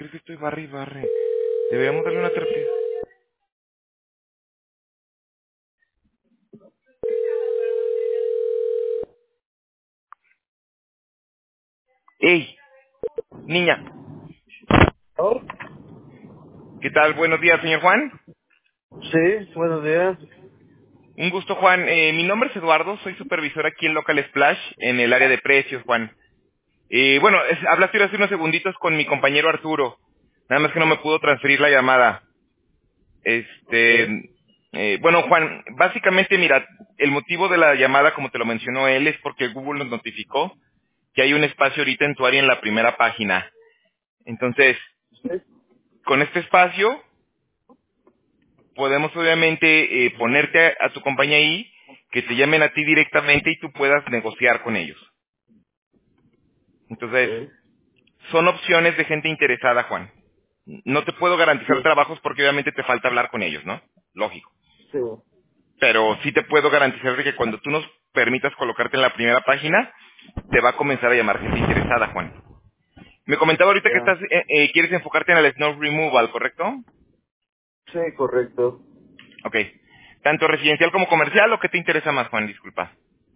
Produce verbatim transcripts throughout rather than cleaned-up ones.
es que estoy barre y barre. Deberíamos darle una terapia. ¡Ey! Niña. ¿Oh? ¿Qué tal? Buenos días, señor Juan. Sí, buenos días. Un gusto, Juan. Eh, mi nombre es Eduardo. Soy supervisor aquí en Local Splash, en el área de precios, Juan. Eh, bueno, es, hablaste hace unos segunditos con mi compañero Arturo. Nada más que no me pudo transferir la llamada. Ok. Este... eh, bueno, Juan, básicamente, mira, el motivo de la llamada, como te lo mencionó él, es porque Google nos notificó que hay un espacio ahorita en tu área en la primera página. Entonces, Sí. con este espacio podemos obviamente eh, ponerte a, a tu compañía ahí, que te llamen a ti directamente y tú puedas negociar con ellos. Entonces, Ok. son opciones de gente interesada, Juan. No te puedo garantizar Sí. trabajos porque obviamente te falta hablar con ellos, ¿no? Lógico. Sí. Pero sí te puedo garantizar de que cuando tú nos permitas colocarte en la primera página, te va a comenzar a llamar gente interesada, Juan. Me comentaba ahorita que Ya. estás, eh, eh, quieres enfocarte en el snow removal, ¿correcto? Sí, correcto. Ok. Tanto residencial como comercial, ¿o qué te interesa más, Juan? Disculpa.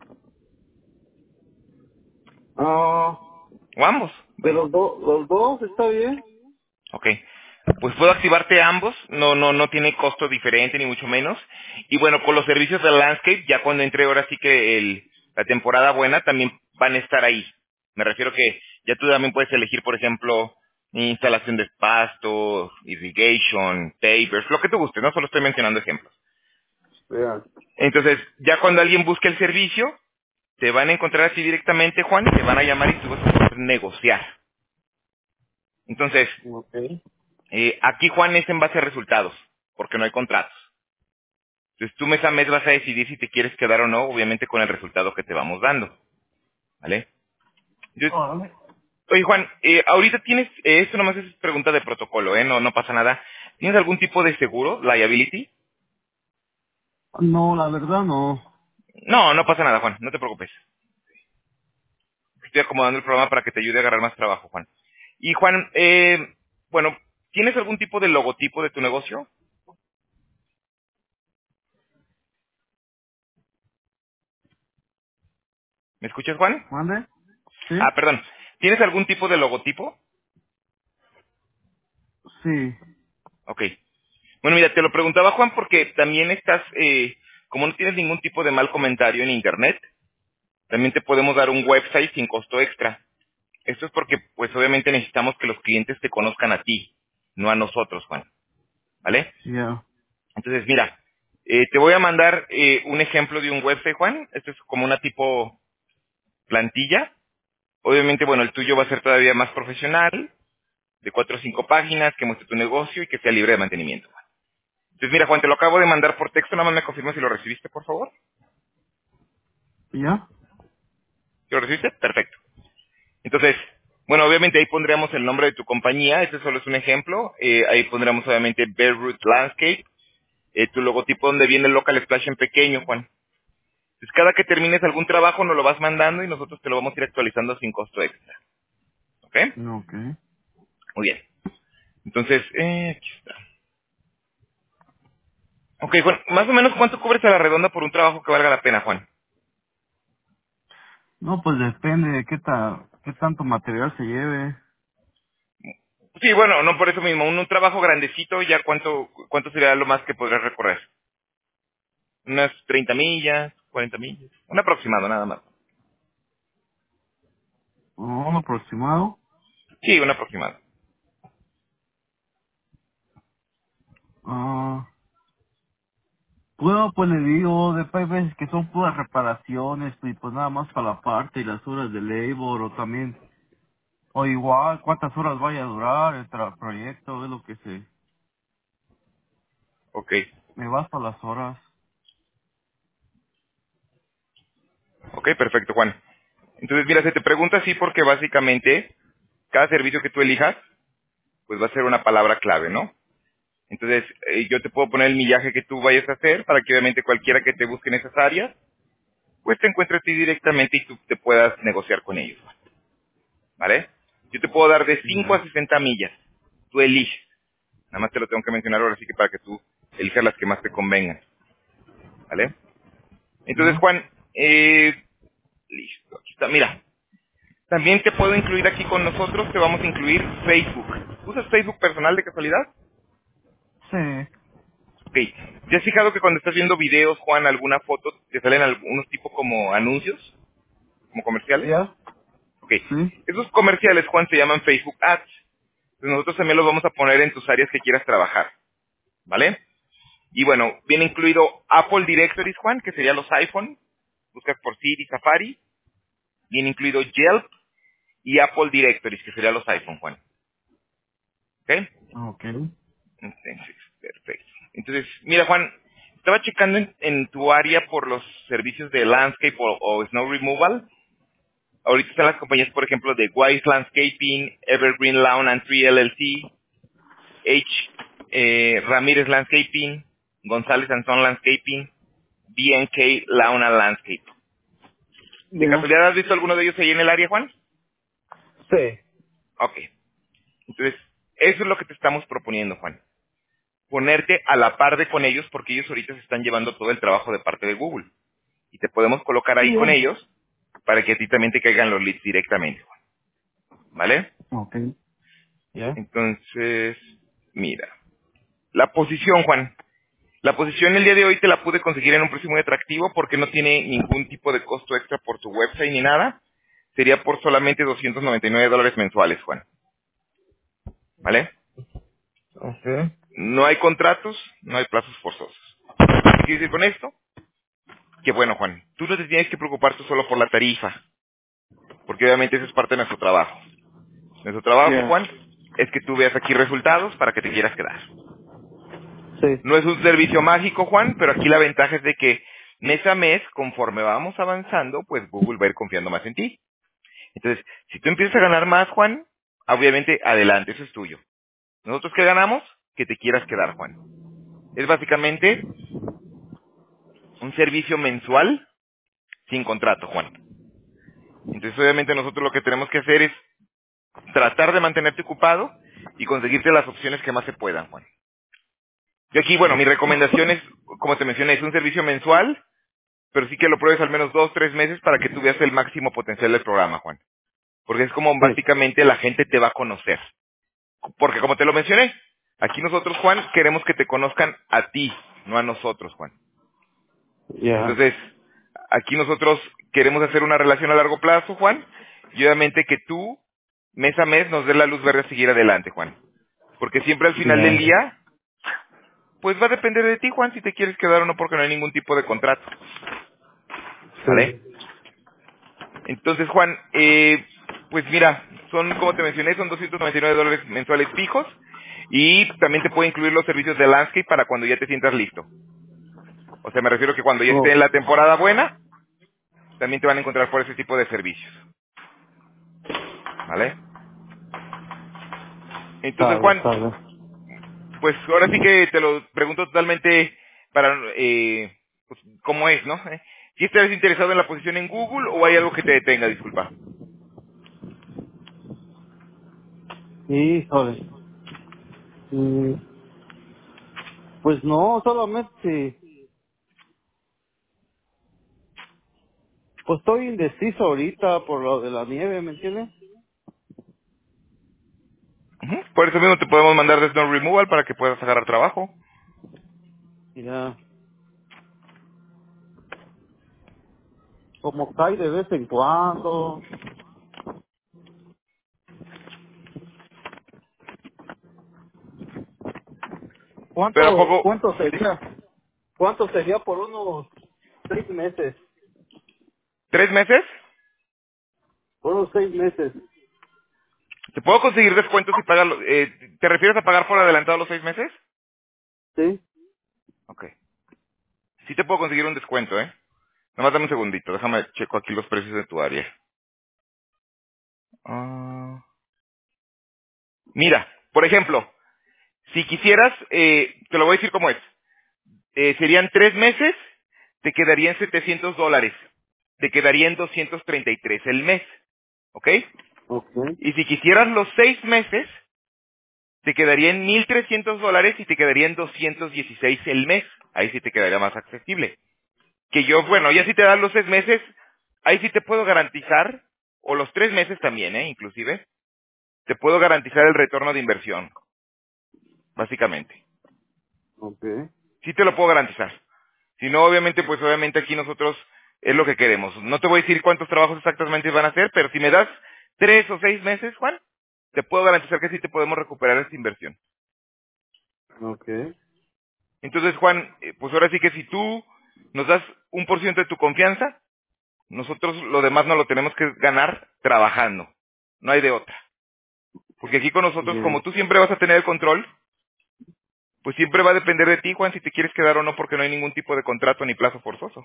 Ah, O ambos, de vaya. los dos, los dos, ¿está bien? Ok. Pues puedo activarte ambos, no, no, no tiene costo diferente ni mucho menos. Y bueno, con los servicios de Landscape, ya cuando entre ahora sí que el, la temporada buena, también van a estar ahí. Me refiero que ya tú también puedes elegir, por ejemplo, instalación de pasto, irrigation, pavers, lo que tú guste, no solo estoy mencionando ejemplos. Ya. Entonces, ya cuando alguien busque el servicio, te van a encontrar así directamente, Juan, y te van a llamar y tú vas a poder negociar. Entonces, Ok. Eh, aquí, Juan, es en base a resultados, porque no hay contratos. Entonces tú mes a mes vas a decidir si te quieres quedar o no, obviamente con el resultado que te vamos dando, ¿vale? Entonces, Órale. oye, Juan, eh, ahorita tienes, eh, esto nomás es pregunta de protocolo, ¿eh? No, no pasa nada. ¿Tienes algún tipo de seguro, liability? No, la verdad no. No, no pasa nada, Juan, no te preocupes. Estoy acomodando el programa para que te ayude a agarrar más trabajo, Juan. Y, Juan, eh, bueno, ¿tienes algún tipo de logotipo de tu negocio? ¿Me escuchas, Juan? ¿Mande? Sí. Ah, perdón. ¿Tienes algún tipo de logotipo? Sí. Ok. Bueno, mira, te lo preguntaba, Juan, porque también estás, eh, como no tienes ningún tipo de mal comentario en Internet, también te podemos dar un website sin costo extra. Esto es porque, pues, obviamente necesitamos que los clientes te conozcan a ti, no a nosotros, Juan. ¿Vale? Ya. Entonces, mira, eh, te voy a mandar eh, un ejemplo de un website, Juan. Esto es como una tipo plantilla. Obviamente, bueno, el tuyo va a ser todavía más profesional, de cuatro o cinco páginas, que muestre tu negocio y que sea libre de mantenimiento. Entonces, mira, Juan, te lo acabo de mandar por texto. Nada más me confirma si lo recibiste, por favor. ¿Ya? ¿Sí ¿Lo recibiste? Perfecto. Entonces, bueno, obviamente ahí pondríamos el nombre de tu compañía. Este solo es un ejemplo. Eh, ahí pondríamos obviamente Bearroot Landscape. Eh, tu logotipo donde viene el Local Splash en pequeño, Juan. Entonces, cada que termines algún trabajo nos lo vas mandando y nosotros te lo vamos a ir actualizando sin costo extra. ¿Ok? Ok. Muy bien. Entonces, eh, aquí está. Ok, Juan, más o menos ¿cuánto cubres a la redonda por un trabajo que valga la pena, Juan? No, pues depende de qué, ta, qué tanto material se lleve. Sí, bueno, no por eso mismo. Un, un trabajo grandecito, ¿ya cuánto, cuánto sería lo más que podrías recorrer? Unas treinta millas, cuarenta millas. Un aproximado, nada más. Un aproximado. Sí, un aproximado. Ah. Bueno, pues le digo, después hay veces que son puras reparaciones y pues nada más para la parte y las horas de labor o también, o igual cuántas horas vaya a durar el tra- proyecto, es lo que se, Ok. me basta las horas. Ok, perfecto, Juan. Entonces, mira, se te pregunta así porque básicamente cada servicio que tú elijas, pues va a ser una palabra clave, ¿no? Entonces, eh, yo te puedo poner el millaje que tú vayas a hacer para que obviamente cualquiera que te busque en esas áreas, pues te encuentre a ti directamente y tú te puedas negociar con ellos, ¿vale? Yo te puedo dar de cinco Ya. a sesenta millas. tú eliges. Nada más te lo tengo que mencionar ahora, así que para que tú elijas las que más te convengan. ¿Vale? Entonces, Ujú. Juan, eh, listo, aquí está. Mira, también te puedo incluir aquí con nosotros, te vamos a incluir Facebook. ¿Usas Facebook personal de casualidad? Sí. Ok. ¿Te has fijado que cuando estás viendo videos, Juan, alguna foto, te salen algunos tipos como anuncios, como comerciales? ¿Ya? Ok. Sí. Esos comerciales, Juan, se llaman Facebook Ads. Entonces nosotros también los vamos a poner en tus áreas que quieras trabajar. ¿Vale? Y bueno, viene incluido Apple Directories, Juan, que serían los iPhone. Buscas por Siri, Safari. Viene incluido Yelp y Apple Directories, que serían los iPhone, Juan. ¿Ok? Ok. Entonces, perfecto. Entonces, mira, Juan, estaba checando en, en tu área por los servicios de landscape o, o snow removal. Ahorita están las compañías, por ejemplo, de Wise Landscaping, Evergreen Lawn and Tree L L C, H. eh, Ramírez Landscaping, González and Son Landscaping, B and K Lawn and Landscape. ¿De Ya. casualidad has visto alguno de ellos ahí en el área, Juan? Sí. Ok. Entonces, eso es lo que te estamos proponiendo, Juan. Ponerte a la par de con ellos porque ellos ahorita se están llevando todo el trabajo de parte de Google. Y te podemos colocar ahí Sí, con ya. ellos para que a ti también te caigan los leads directamente, Juan. ¿Vale? Ok. ¿Ya? Entonces, mira. La posición, Juan. La posición el día de hoy te la pude conseguir en un precio muy atractivo porque no tiene ningún tipo de costo extra por tu website ni nada. Sería por solamente doscientos noventa y nueve dólares mensuales, Juan. ¿Vale? Ok. No hay contratos, no hay plazos forzosos. ¿Qué quiere decir con esto? Que bueno, Juan, tú no te tienes que preocupar tú solo por la tarifa, porque obviamente eso es parte de nuestro trabajo. Nuestro trabajo, Ya. Juan, es que tú veas aquí resultados para que te quieras quedar. Sí. No es un servicio mágico, Juan, pero aquí la ventaja es de que mes a mes, conforme vamos avanzando, pues Google va a ir confiando más en ti. Entonces, si tú empiezas a ganar más, Juan, obviamente adelante, eso es tuyo. Nosotros qué ganamos, que te quieras quedar, Juan. Es básicamente un servicio mensual sin contrato, Juan. Entonces, obviamente nosotros lo que tenemos que hacer es tratar de mantenerte ocupado y conseguirte las opciones que más se puedan, Juan. Y aquí, bueno, mi recomendación es, como te mencioné, es un servicio mensual, pero sí que lo pruebes al menos dos, tres meses para que tú veas el máximo potencial del programa, Juan. Porque es como Sí. básicamente la gente te va a conocer. Porque como te lo mencioné, aquí nosotros, Juan, queremos que te conozcan a ti, no a nosotros, Juan. Ya. Entonces, aquí nosotros queremos hacer una relación a largo plazo, Juan, y obviamente que tú, mes a mes, nos des la luz verde a seguir adelante, Juan. Porque siempre al final del Ya. día, pues va a depender de ti, Juan, si te quieres quedar o no, porque no hay ningún tipo de contrato. ¿Vale? Sí. Entonces, Juan, eh, pues mira, son, como te mencioné, son doscientos noventa y nueve dólares mensuales fijos, y también te puede incluir los servicios de landscape para cuando ya te sientas listo. O sea, me refiero que cuando ya esté Oh, en la temporada buena, también te van a encontrar por ese tipo de servicios. ¿Vale? Entonces, sabe, Juan, sabe. pues ahora sí que te lo pregunto totalmente para, eh, pues, cómo es, ¿no? ¿Eh? ¿Si estás interesado en la posición en Google o hay algo que te detenga, disculpa? Híjole. Mm, pues no, solamente, pues estoy indeciso ahorita por lo de la nieve, ¿me entiendes? Ujú. Por eso mismo te podemos mandar de Snow Removal para que puedas agarrar trabajo. Ya. Como cae de vez en cuando. Pero ¿a ¿Cuánto, poco cuánto sería? ¿Cuánto sería por unos seis meses? tres meses? Por unos seis meses. ¿Te puedo conseguir descuentos si pagas, lo- eh, ¿te refieres a pagar por adelantado los seis meses? ¿Sí? Ok. Sí te puedo conseguir un descuento, ¿eh? Nomás dame un segundito, déjame checo aquí los precios de tu área. Ah, mira, por ejemplo, si quisieras, eh, te lo voy a decir cómo es. Eh, serían tres meses, te quedarían setecientos dólares. Te quedarían doscientos treinta y tres el mes. ¿Ok? Ok. Y si quisieras los seis meses, te quedaría en mil trescientos dólares y te quedaría en doscientos dieciséis el mes. Ahí sí te quedaría más accesible. Que yo, bueno, ya si te dan los seis meses, ahí sí te puedo garantizar, o los tres meses también, ¿eh? Inclusive, te puedo garantizar el retorno de inversión, básicamente. Okay. Sí te lo puedo garantizar. Si no, obviamente, pues obviamente aquí nosotros es lo que queremos. No te voy a decir cuántos trabajos exactamente van a hacer, pero si me das tres o seis meses, Juan, te puedo garantizar que sí te podemos recuperar esta inversión. Okay. Entonces, Juan, eh, pues ahora sí que si tú nos das un por ciento de tu confianza, nosotros lo demás no lo tenemos que ganar trabajando. No hay de otra. Porque aquí con nosotros, como Bien. tú siempre vas a tener el control, pues siempre va a depender de ti, Juan, si te quieres quedar o no, porque no hay ningún tipo de contrato ni plazo forzoso.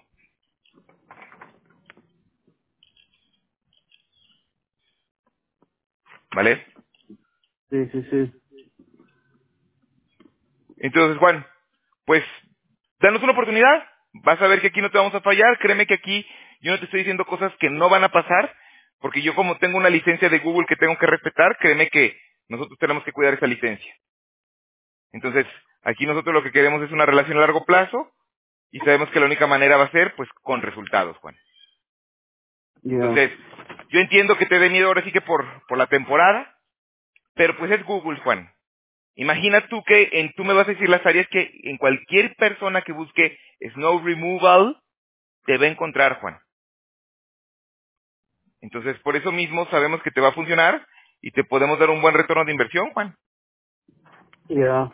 ¿Vale? Sí, sí, sí. Entonces, Juan, pues, danos una oportunidad. Vas a ver que aquí no te vamos a fallar. Créeme que aquí yo no te estoy diciendo cosas que no van a pasar, porque yo como tengo una licencia de Google que tengo que respetar, créeme que nosotros tenemos que cuidar esa licencia. Entonces, aquí nosotros lo que queremos es una relación a largo plazo y sabemos que la única manera va a ser, pues, con resultados, Juan. Ya. Entonces, yo entiendo que te dé miedo ahora sí que por, por la temporada, pero pues es Google, Juan. Imagina tú que en, tú me vas a decir las áreas que en cualquier persona que busque snow removal te va a encontrar, Juan. Entonces, por eso mismo sabemos que te va a funcionar y te podemos dar un buen retorno de inversión, Juan. Ya.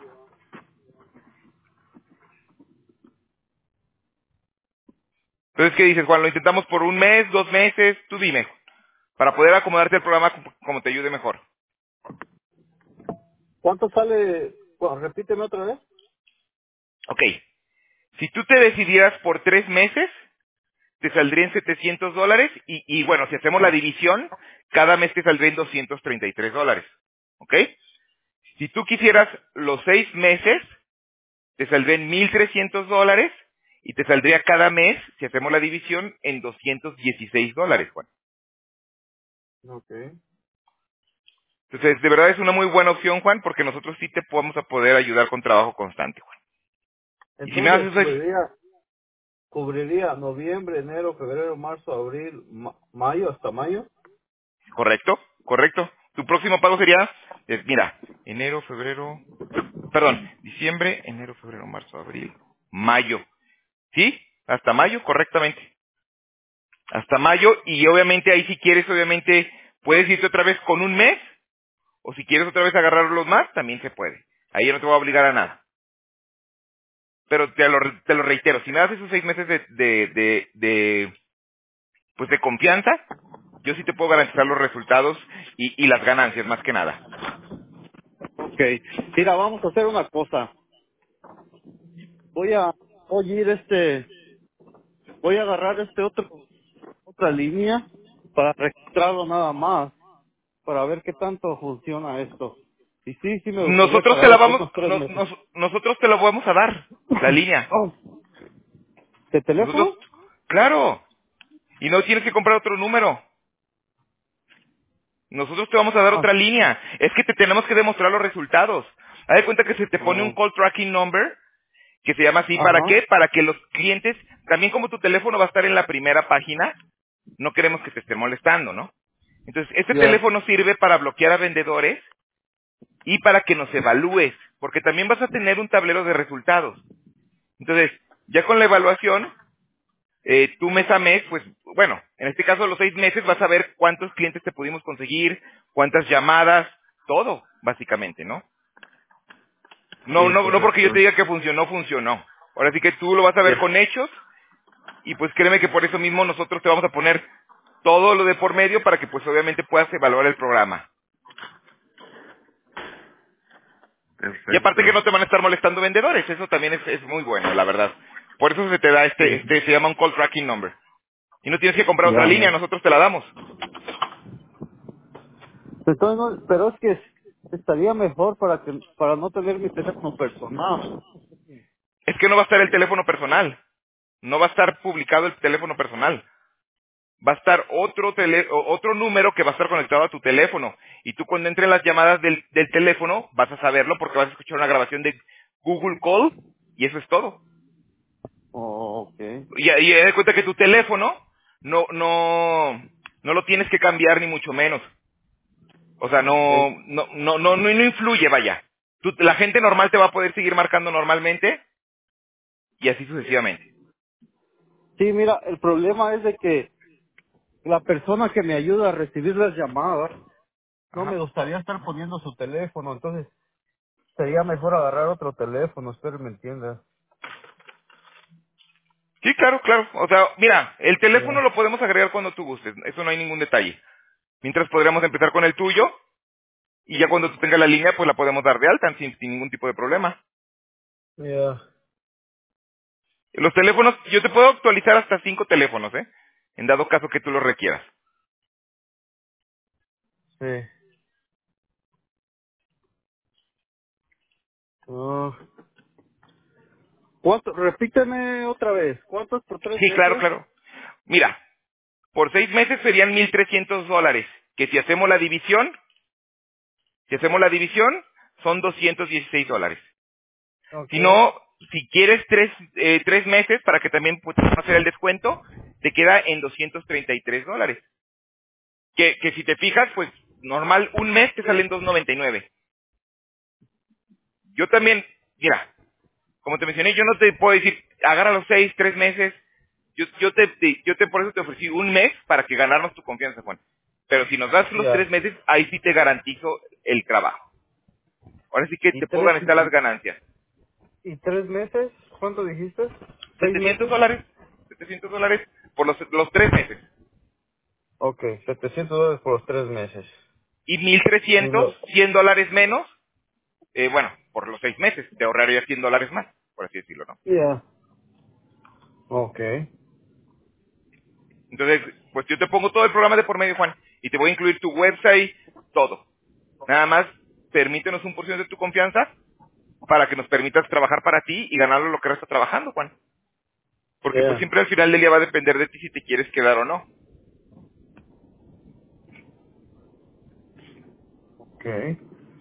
Entonces, ¿qué dices, Juan? ¿Lo intentamos por un mes, dos meses? Tú dime, para poder acomodarte el programa como como te ayude mejor. ¿Cuánto sale? Bueno, repíteme otra vez. Ok, si tú te decidieras por tres meses, te saldría en setecientos dólares y, y bueno, si hacemos la división, cada mes te saldría en doscientos treinta y tres dólares. ¿Ok? Si tú quisieras los seis meses, te saldría en mil trescientos dólares y te saldría cada mes, si hacemos la división, en doscientos dieciséis dólares, Juan. Okay. Entonces, de verdad es una muy buena opción, Juan, porque nosotros sí te podemos a poder ayudar con trabajo constante, Juan. Y si me Entonces, haces eso, cubriría, cubriría noviembre, enero, febrero, marzo, abril, ma- mayo, hasta mayo. correcto, correcto. Tu próximo pago sería, eh, mira, enero, febrero, perdón, diciembre, enero, febrero, marzo, abril, mayo. ¿Sí? Hasta mayo, correctamente. Hasta mayo, y obviamente ahí si quieres, obviamente, puedes irte otra vez con un mes, o si quieres otra vez agarrar los más, también se puede. Ahí yo no te voy a obligar a nada. Pero te lo, te lo reitero, si me das esos seis meses de, de, de, de, pues de confianza, yo sí te puedo garantizar los resultados y, y las ganancias, más que nada. Okay. Mira, vamos a hacer una cosa. Voy a oír este, voy a agarrar este otro, otra línea para registrarlo nada más, para ver qué tanto funciona esto. Y sí, sí me gustaría Nosotros te la pagarlo por vamos, unos tres nos- meses. nos- nosotros te la vamos a dar, la línea. Oh, ¿de Nosotros, teléfono? claro, y no tienes que comprar otro número. Nosotros te vamos a dar Ah, otra línea. Es que te tenemos que demostrar los resultados. Haz de cuenta que se te pone un oh, call tracking number, que se llama así, ¿para ajá, qué? Para que los clientes, también como tu teléfono va a estar en la primera página, no queremos que te esté molestando, ¿no? Entonces, este ya, teléfono sirve para bloquear a vendedores y para que nos evalúes, porque también vas a tener un tablero de resultados. Entonces, ya con la evaluación, eh, tú mes a mes, pues, bueno, en este caso los seis meses vas a ver cuántos clientes te pudimos conseguir, cuántas llamadas, todo, básicamente, ¿no? No, sí, no, no porque yo te correcto. diga que funcionó, funcionó. Ahora sí que tú lo vas a ver Ya, con hechos y pues créeme que por eso mismo nosotros te vamos a poner todo lo de por medio para que pues obviamente puedas evaluar el programa. Y aparte perfecto. que no te van a estar molestando vendedores, eso también es, es muy bueno, la verdad. Por eso se te da este, Sí, este, se llama un call tracking number. Y no tienes que comprar otra ya, línea, ya. nosotros te la damos. Entonces, no- pero es que estaría mejor para que para no tener mi teléfono personal. Es que no va a estar el teléfono personal. No va a estar publicado el teléfono personal. va a estar otro tele, o- otro número que va a estar conectado a tu teléfono. Y tú cuando entren las llamadas del, del teléfono vas a saberlo porque vas a escuchar una grabación de Google Call y eso es todo. Oh, ok. Y, y de cuenta que tu teléfono no, no, no lo tienes que cambiar ni mucho menos. O sea, no, Ok. no, no, no, no, no influye, vaya. Tú- la gente normal te va a poder seguir marcando normalmente y así sucesivamente. Sí, mira, el problema es de que la persona que me ayuda a recibir las llamadas no me Ajá. gustaría estar poniendo su teléfono, entonces sería mejor agarrar otro teléfono, espero me entiendas. Sí, claro, claro. O sea, mira, el teléfono Ya. lo podemos agregar cuando tú gustes. Eso no hay ningún detalle. Mientras podríamos empezar con el tuyo y ya cuando tú tengas la línea, pues la podemos dar de alta sin, sin ningún tipo de problema. Ya. Los teléfonos, yo te puedo actualizar hasta cinco teléfonos, ¿eh? En dado caso que tú los requieras. Sí. Ah. ¿Cuánto? Repíteme otra vez. ¿Cuántos por tres Sí, claro, meses? claro. Mira, por seis meses serían mil trescientos dólares, que si hacemos la división, si hacemos la división, son doscientos dieciséis dólares. Si Okay. no, si quieres tres, eh, tres meses para que también puedas hacer el descuento, te queda en doscientos treinta y tres dólares. Que, que si te fijas, pues normal, un mes te salen dos noventa y nueve. Yo también, mira, como te mencioné, yo no te puedo decir, agarra los seis, tres meses. Yo, yo te, te- yo te por eso te ofrecí un mes para que ganarnos tu confianza, Juan. Pero si nos das los tres Ya. meses, ahí sí te garantizo el trabajo. Ahora sí que ¿Y te puedo tres, garantizar las y, ganancias. y tres meses? ¿Cuánto dijiste? ¿Seis setecientos meses? dólares, setecientos dólares por los, los tres meses. Okay, setecientos dólares por los tres meses. Y mil Y trescientos, lo... cien dólares menos, eh, bueno, por los seis meses. Te ahorraría cien dólares más, por así decirlo, ¿no? Ya. Okay. Entonces, pues yo te pongo todo el programa de por medio, Juan, y te voy a incluir tu website, todo. Nada más, permítenos un porción de tu confianza para que nos permitas trabajar para ti y ganar lo que ahora estás trabajando, Juan. Porque pues Ya. siempre al final del día va a depender de ti si te quieres quedar o no. Okay.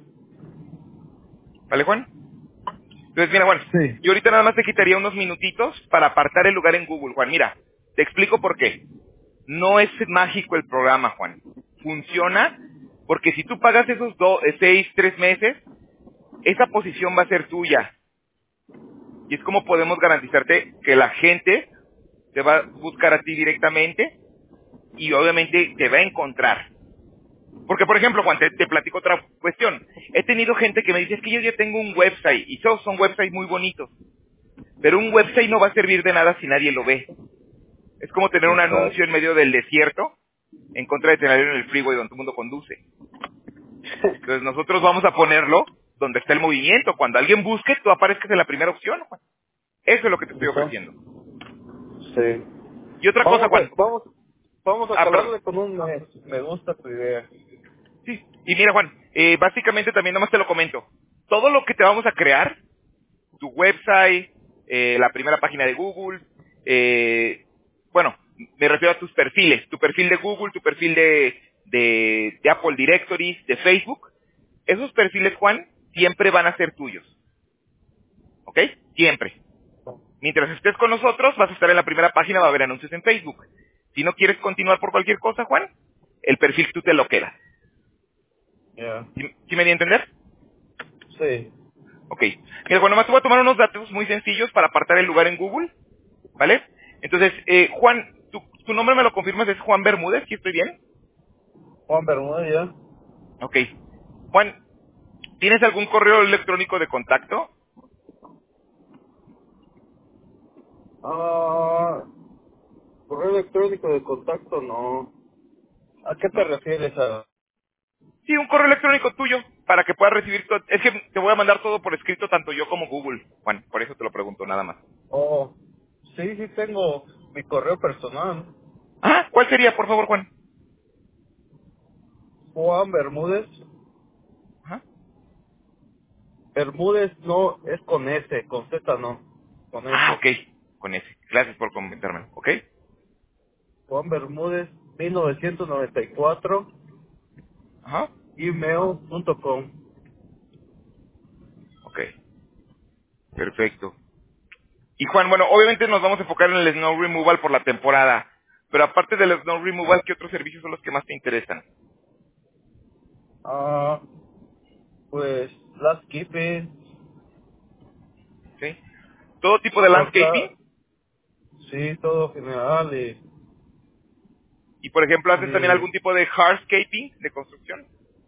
¿Vale, Juan? Entonces, mira, Juan, Sí. yo ahorita nada más te quitaría unos minutitos para apartar el lugar en Google, Juan. Mira, te explico por qué. No es mágico el programa, Juan. Funciona porque si tú pagas esos dos, eh, seis, tres meses, esa posición va a ser tuya. Y es como podemos garantizarte que la gente te va a buscar a ti directamente y obviamente te va a encontrar. Porque, por ejemplo, Juan, te, te platico otra cuestión. He tenido gente que me dice, es que yo ya tengo un website, y todos son websites muy bonitos, pero un website no va a servir de nada si nadie lo ve. Es como tener un anuncio Exacto. en medio del desierto, en contra de tenerlo en el freeway donde todo el mundo conduce. Entonces nosotros vamos a ponerlo donde está el movimiento. Cuando alguien busque, tú aparezcas en la primera opción, Juan. Eso es lo que te estoy Ajá. ofreciendo. Sí. Y otra cosa, Vamos Juan. a, vamos, vamos a Ah, perdón. calarle con un mes. Me gusta tu idea. Sí. Y mira, Juan, eh, básicamente también nomás te lo comento. Todo lo que te vamos a crear, tu website, eh, la primera página de Google, eh, bueno, me refiero a tus perfiles, tu perfil de Google, tu perfil de, de, de Apple Directories, de Facebook, esos perfiles, Juan, siempre van a ser tuyos, ¿ok? Siempre. Mientras estés con nosotros, vas a estar en la primera página, va a haber anuncios en Facebook. Si no quieres continuar por cualquier cosa, Juan, el perfil tú te lo quedas. Ya. ¿Sí, sí me di a entender? Sí. Ok. Mira, bueno, más te voy a tomar unos datos muy sencillos para apartar el lugar en Google, ¿vale? Entonces, eh, Juan, tu, tu nombre me lo confirmas, es Juan Bermúdez, ¿sí estoy bien? Juan Bermúdez, ya. Ok. Juan, ¿tienes algún correo electrónico de contacto? Ah, correo electrónico de contacto, no. ¿A qué te ¿No? refieres a...? Sí, un correo electrónico tuyo, para que puedas recibir todo. Es que te voy a mandar todo por escrito, tanto yo como Google, Juan, por eso te lo pregunto, nada más. Oh, sí, sí tengo mi correo personal. Ah, ¿cuál sería, por favor, Juan? Juan Bermúdez. Ajá. Bermúdez no es con S, con Z no. Con Ah, S. ok, con ese. Gracias por comentármelo, ¿ok? Juan Bermúdez, mil novecientos noventa y cuatro, Ajá. gmail punto com. Ok, perfecto. Y Juan, bueno, obviamente nos vamos a enfocar en el snow removal por la temporada, pero aparte del snow removal, ¿qué otros servicios son los que más te interesan? Ah, pues, landscaping, ¿Sí? ¿Todo tipo de landscaping? cortar, sí, todo general y, Y por ejemplo, ¿haces también y algún tipo de hardscaping de construcción?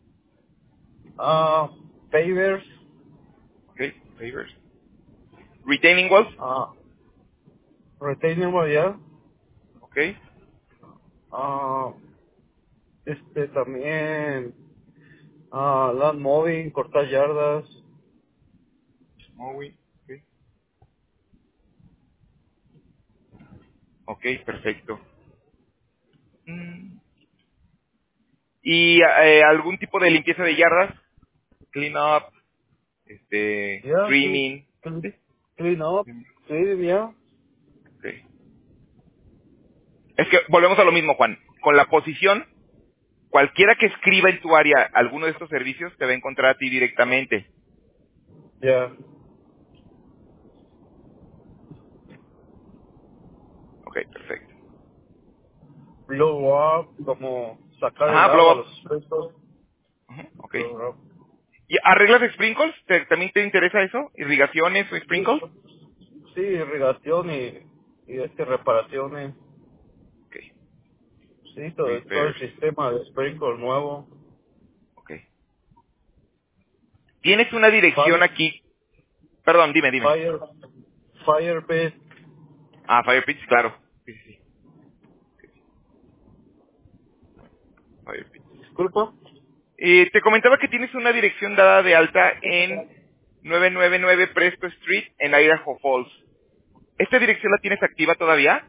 ah, pavers, Ok, pavers. Retaining walls? ah, retaining wall ya, Ok. ah, este también, ah, land moving, cortar yardas, Mowing. Ok, ok, perfecto. Mm. ¿Y eh, algún tipo de limpieza de yardas? Clean up, este, ya, sí, trimming. clean, Sí. clean up, sí, ya, Ok. Es que volvemos a lo mismo, Juan. Con la posición, cualquiera que escriba en tu área alguno de estos servicios te va a encontrar a ti directamente. ya. Ok, perfecto. Blow up, como sacar el Ajá, blow agua a up. los espejos. Ujú, ok. Blow up. ¿Y arreglas sprinkles? ¿Te- ¿También te interesa eso? ¿Irrigaciones o Sí, sprinkles? sí, irrigación y, y este, reparaciones. Ok. Sí, todo, todo el Repairs. sistema de sprinkler nuevo. Ok. Tienes una dirección Fire, aquí. Perdón, dime, dime. fire, fire pit. Ah, Fire Pits, claro. Sí, sí, sí. Fire Pits. Disculpa. Eh, te comentaba que tienes una dirección dada de alta en novecientos noventa y nueve Presto Street en Idaho Falls. ¿Esta dirección la tienes activa todavía?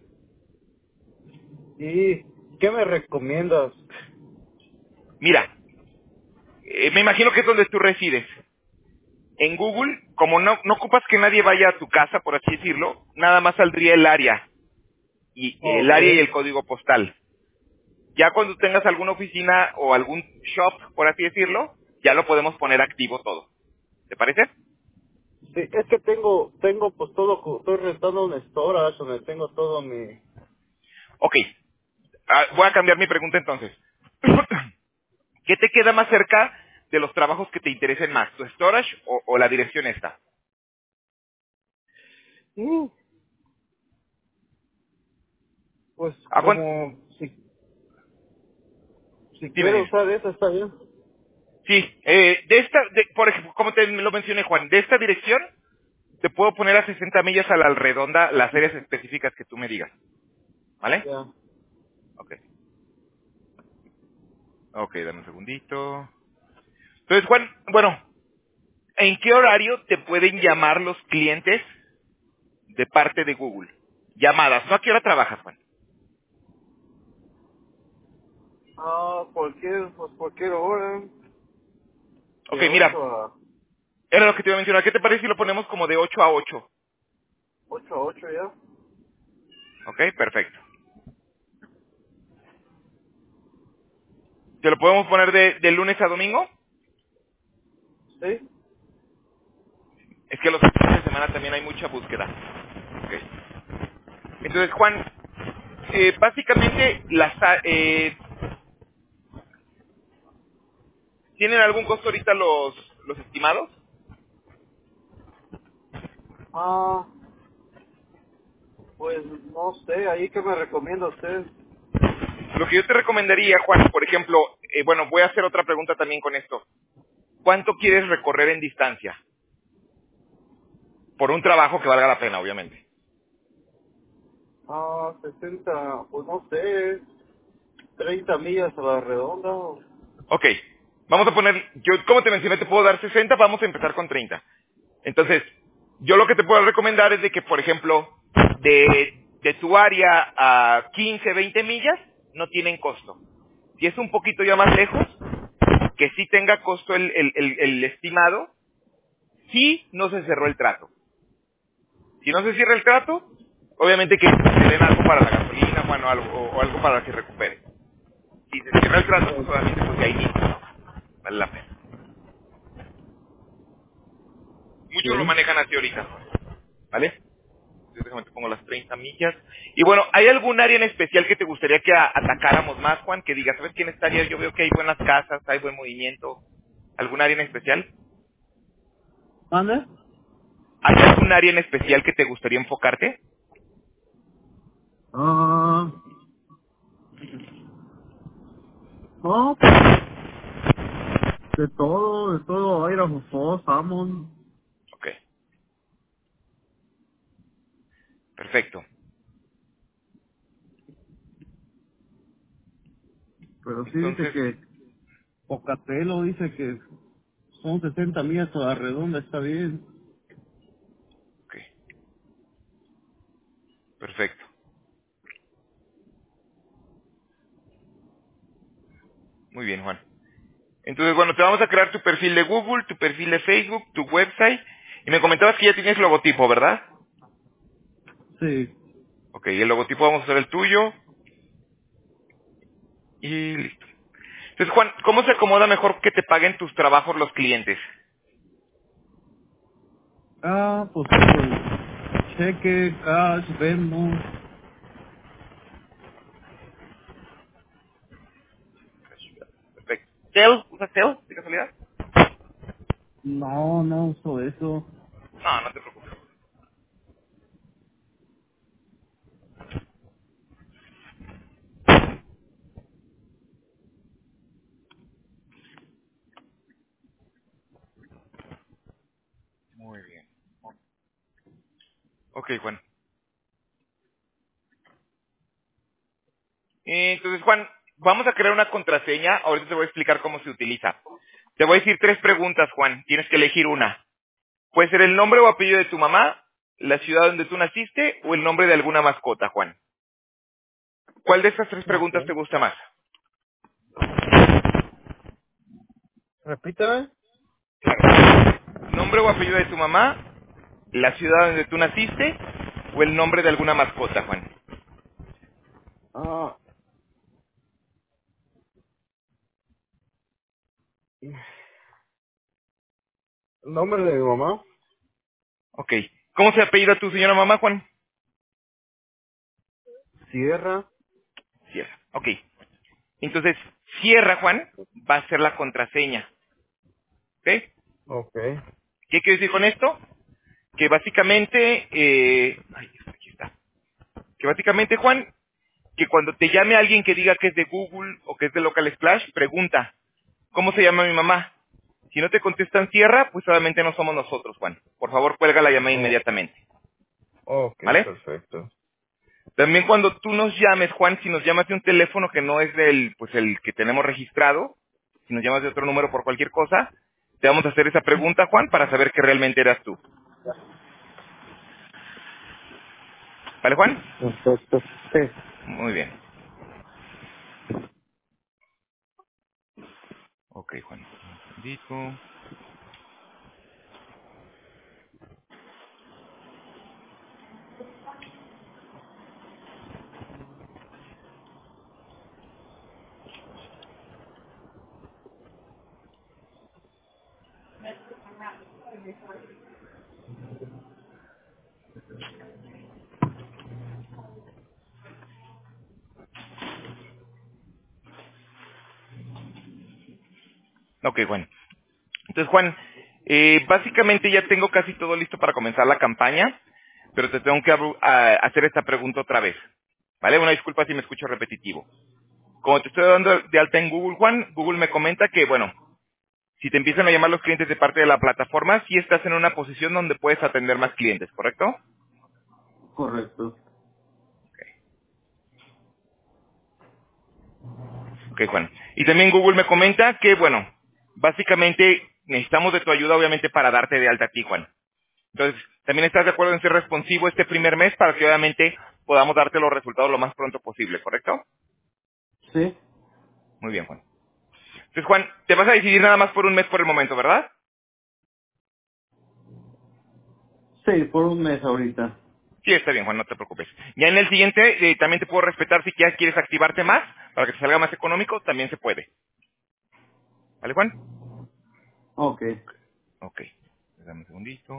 ¿Y qué me recomiendas? Mira, eh, me imagino que es donde tú resides. En Google, como no, no ocupas que nadie vaya a tu casa, por así decirlo, nada más saldría el área, y el Ok. área y el código postal. Ya cuando tengas alguna oficina o algún shop, por así decirlo, ya lo podemos poner activo todo. ¿Te parece? Sí, es que tengo, tengo pues todo, cu- estoy rentando un storage donde tengo todo mi... Ok, ah, voy a cambiar mi pregunta entonces. ¿Qué te queda más cerca de los trabajos que te interesen más? ¿Tu storage o, o la dirección esta? Mm, Pues ¿A cuán- como, si, si Dime, quiero dime. usar esa, está bien. Sí, eh, de esta, de- por ejemplo, como te lo mencioné, Juan, de esta dirección te puedo poner a sesenta millas a la redonda las áreas específicas que tú me digas. ¿Vale? Ya. Ok. Ok, dame un segundito. Entonces, Juan, bueno, ¿en qué horario te pueden llamar los clientes de parte de Google? Llamadas, ¿no? ¿A qué hora trabajas, Juan? Ah, cualquier, pues cualquier hora, Ok, de mira, ocho a era lo que te iba a mencionar. ¿Qué te parece si lo ponemos como de ocho a ocho? ocho a ocho ya. Ok, perfecto. ¿Te lo podemos poner de, de lunes a domingo? ¿Sí? Es que los fines de semana también hay mucha búsqueda. Ok. Entonces, Juan, eh, básicamente, las, a- eh, ¿tienen algún costo ahorita los, los estimados? Ah, pues no sé, ahí que me recomienda usted. Lo que yo te recomendaría, Juan, por ejemplo, eh, bueno, voy a hacer otra pregunta también con esto. ¿Cuánto quieres recorrer en distancia? Por un trabajo que valga la pena, obviamente. Ah, sesenta, pues no sé, treinta millas a la redonda. o- Ok, vamos a poner, yo como te mencioné te puedo dar sesenta, vamos a empezar con treinta. Entonces, yo lo que te puedo recomendar es de que, por ejemplo, de, de tu área a quince, veinte millas, no tienen costo. Si es un poquito ya más lejos, que sí tenga costo el, el- el- el estimado, si no se cerró el trato. Si no se cierra el trato, obviamente que se den algo para la gasolina. gasolina, Juan, o algo, o, o algo para que recupere. Si se cierra el trato, pues obviamente pues de ahí mismo vale la pena. Muchos lo Sí. manejan así ahorita, ¿vale? Entonces déjame te pongo las treinta millas. Y bueno, ¿hay algún área en especial que te gustaría que a- atacáramos más, Juan? Que digas, ¿sabes quién estaría? Yo veo que hay buenas casas, hay buen movimiento. ¿Algún área en especial? ¿Mande? ¿Hay algún área en especial que te gustaría enfocarte? Ah, no, pues de todo, de todo, Idaho Falls, Hammond. Ok, perfecto. Pero sí dice Entonces, que Pocatello dice que son sesenta millas a la redonda, está bien. ok, perfecto. Muy bien, Juan. Entonces, bueno, te vamos a crear tu perfil de Google, tu perfil de Facebook, tu website. Y me comentabas que ya tienes logotipo, ¿verdad? Sí. Ok, el logotipo vamos a hacer el tuyo. Y listo. Entonces, Juan, ¿cómo se acomoda mejor que te paguen tus trabajos los clientes? Ah, pues por cheque, cash, Venmo. Perfecto. ¿Tel? ¿Usas Tel, de casualidad? No, no uso eso. No, no te preocupes. Muy bien. Ok, Juan. Eh, Entonces, Juan, vamos a crear una contraseña. Ahorita te voy a explicar cómo se utiliza. Te voy a decir tres preguntas, Juan. Tienes que elegir una. Puede ser el nombre o apellido de tu mamá, la ciudad donde tú naciste o el nombre de alguna mascota, Juan. ¿Cuál de estas tres Ok. preguntas te gusta más? Repítame. ¿Nombre o apellido de tu mamá, la ciudad donde tú naciste o el nombre de alguna mascota, Juan? Ah, nombre de mi mamá. Ok. ¿Cómo se apellida tu señora mamá, Juan? Sierra. Sierra. Ok. Entonces, Sierra, Juan, va a ser la contraseña. ¿Ok? Ok. ¿Qué quiero decir con esto? Que básicamente, eh, ay, aquí está. Que básicamente, Juan, que cuando te llame alguien que diga que es de Google o que es de Local Splash, pregunta, ¿cómo se llama mi mamá? Si no te contestan Sierra, pues obviamente no somos nosotros, Juan. Por favor, cuelga la llamada Oh, inmediatamente. ok, ¿Vale? perfecto. También cuando tú nos llames, Juan, si nos llamas de un teléfono que no es del, pues el que tenemos registrado, si nos llamas de otro número por cualquier cosa, te vamos a hacer esa pregunta, Juan, para saber que realmente eras tú. ¿Vale, Juan? Perfecto. Sí. Muy bien. Ok, Juan. Un segundito. Ok, Juan. Entonces, Juan, eh, básicamente ya tengo casi todo listo para comenzar la campaña, pero te tengo que abru- a- hacer esta pregunta otra vez. ¿Vale? Una disculpa si me escucho repetitivo. Como te estoy dando de alta en Google, Juan, Google me comenta que, bueno, si te empiezan a llamar los clientes de parte de la plataforma, sí estás en una posición donde puedes atender más clientes, ¿correcto? Correcto. Ok, Juan. Y también Google me comenta que, bueno, básicamente necesitamos de tu ayuda, obviamente, para darte de alta a ti, Juan. Entonces, también estás de acuerdo en ser responsivo este primer mes para que, obviamente, podamos darte los resultados lo más pronto posible, ¿correcto? Sí. Muy bien, Juan. Entonces, Juan, te vas a decidir nada más por un mes por el momento, ¿verdad? Sí, por un mes ahorita. Sí, está bien, Juan, no te preocupes. Ya en el siguiente eh, también te puedo respetar si ya quieres activarte más para que te salga más económico, también se puede. ¿Vale, Juan? Ok. Ok. Dame un segundito.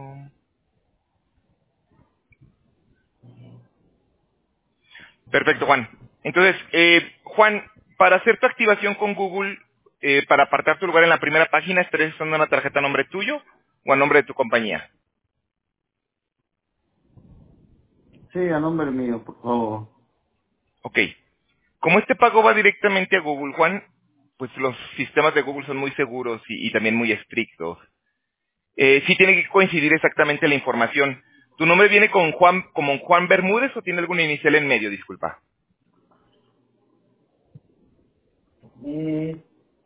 Perfecto, Juan. Entonces, eh, Juan, para hacer tu activación con Google, eh, para apartar tu lugar en la primera página, ¿estarías usando una tarjeta a nombre tuyo o a nombre de tu compañía? Sí, a nombre mío, por favor. Ok. Como este pago va directamente a Google, Juan, pues los sistemas de Google son muy seguros y, y también muy estrictos. Eh, sí tiene que coincidir exactamente la información. ¿Tu nombre viene con Juan, como Juan Bermúdez o tiene alguna inicial en medio? Disculpa. Eh,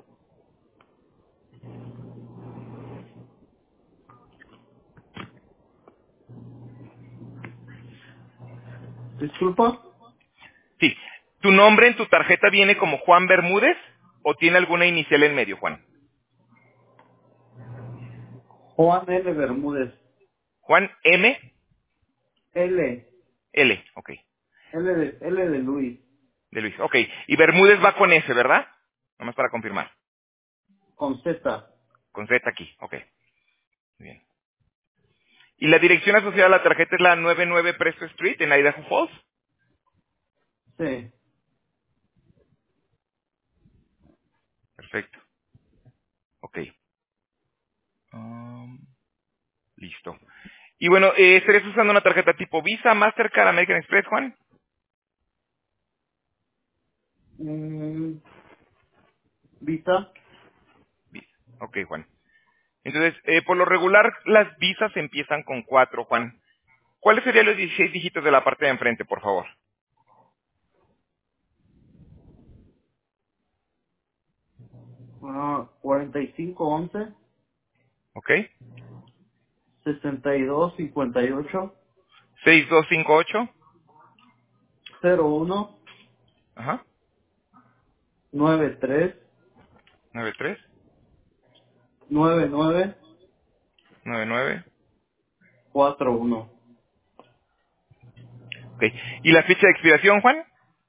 Disculpa. Sí. ¿Tu nombre en tu tarjeta viene como Juan Bermúdez o tiene alguna inicial en medio, Juan? Juan L. Bermúdez. Juan M. L. L. Ok. L de, L de Luis. De Luis. Ok. Y Bermúdez va con S, ¿verdad? Nomás para confirmar. Con Z. Con Z aquí. Ok. Muy bien. ¿Y la dirección asociada a la tarjeta es la noventa y nueve Presto Street en Idaho Falls? Sí. Perfecto. Ok. Um, listo. Y bueno, eh, ¿estarías usando una tarjeta tipo Visa, Mastercard, American Express, Juan? Mm, Visa. Visa. Ok, Juan. Entonces, eh, por lo regular, las visas empiezan con cuatro, Juan. ¿Cuáles serían los dieciséis dígitos de la parte de enfrente, por favor? Ah, cuarenta y cinco once. ¿Ok? sesenta y dos cincuenta y ocho. seis dos cinco ocho. cero uno. Ajá. nueve tres. nueve tres. nueve nueve. nueve nueve. cuatro uno. Ok. ¿Y la fecha de expiración, Juan?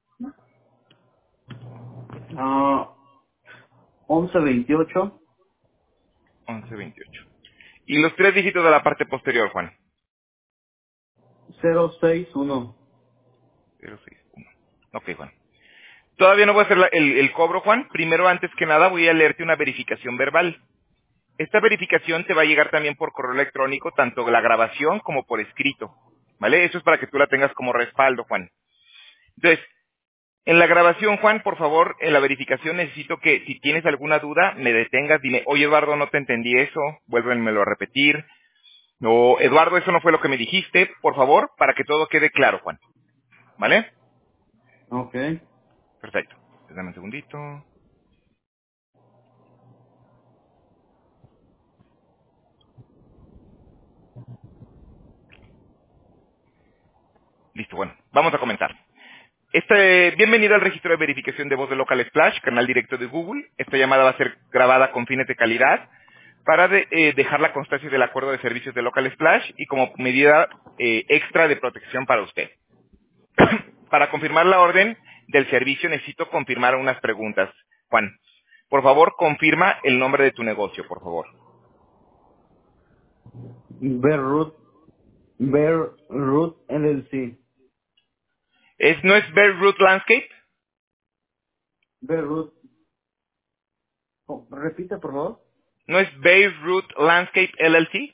Ah, once veintiocho. once veintiocho. ¿Y los tres dígitos de la parte posterior, Juan? cero seis uno. cero seis uno. Ok, Juan. Todavía no voy a hacer la- el, el cobro, Juan. Primero, antes que nada, voy a leerte una verificación verbal. Esta verificación te va a llegar también por correo electrónico, tanto la grabación como por escrito. ¿Vale? Eso es para que tú la tengas como respaldo, Juan. Entonces, en la grabación, Juan, por favor, en la verificación necesito que si tienes alguna duda, me detengas, dime, oye Eduardo, no te entendí eso, vuélvemelo a repetir. No, Eduardo, eso no fue lo que me dijiste, por favor, para que todo quede claro, Juan. ¿Vale? Ok. Perfecto. Pues dame un segundito. Listo, bueno, vamos a comenzar. Este, bienvenido al registro de verificación de voz de Local Splash, canal directo de Google. Esta llamada va a ser grabada con fines de calidad para de- eh, dejar la constancia del acuerdo de servicios de Local Splash y como medida eh, extra de protección para usted. Para confirmar la orden del servicio necesito confirmar unas preguntas. Juan, por favor, confirma el nombre de tu negocio, por favor. Beirut. Beirut L L C. ¿Es, ¿No es Bear Root Landscape? Beirut. Oh, repite, por favor. ¿No es Bear Root Landscape L L C?